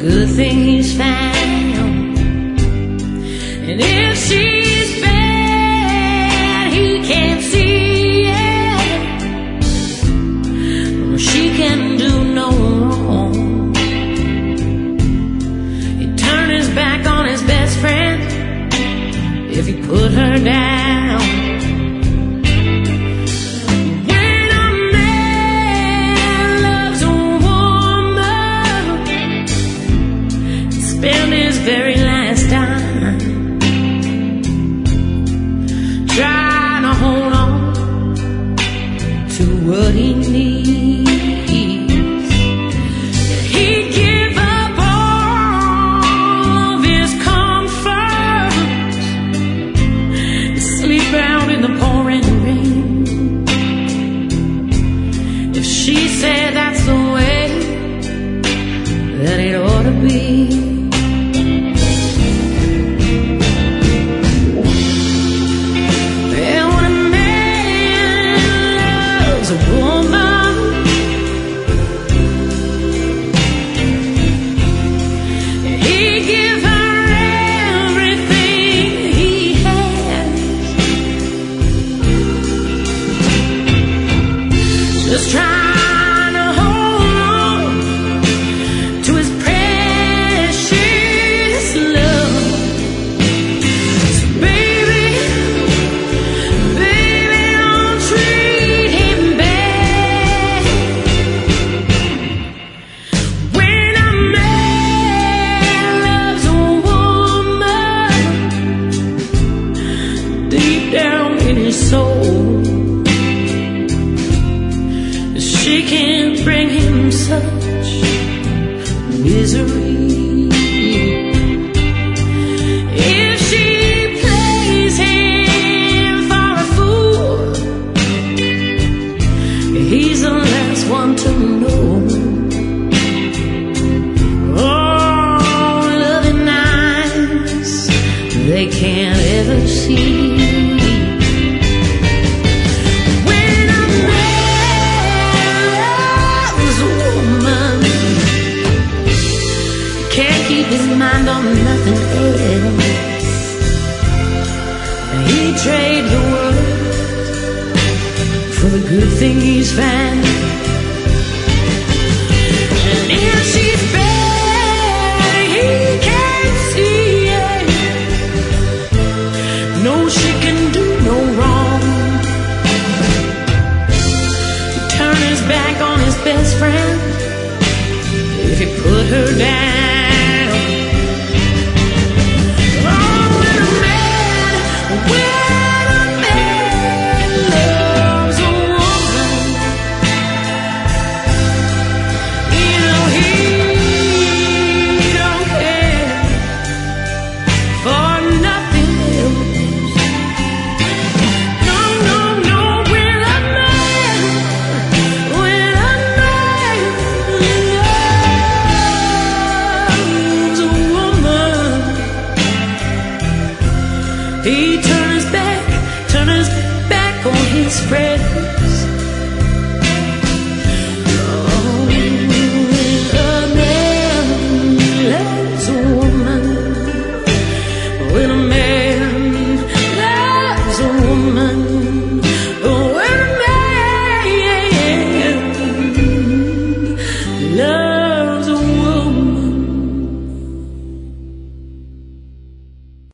good thing he's found. And if she's bad, he can't see it. She can do no wrong. He'd turn his back on his best friend if he put her down. When a man loves a woman, he spends his very last dime trying to hold on to what he needs. He'd give up all of his comforts, sleep out in the pouring rain. If she said that's the way that it ought to be. And when a man loves a woman, he'd give her everything he has, just trying to hold on to his precious love. So baby, don't treat him bad. When a man loves a woman, deep down in his soul, she can bring him such misery. If she plays him for a fool, he's the last one to know. Oh, loving eyes they can't ever see. When a man loves a woman, can't keep his mind on nothing else. He'd trade the world for the good thing he's found. And if she's bad, he can't see it. No, she can do no wrong. He'd turn his back on his best friend if he put her down. Oh, when a man loves a woman, you know he don't care for nothing else. No, no, no. When a man loves a woman, he turn his back on his friend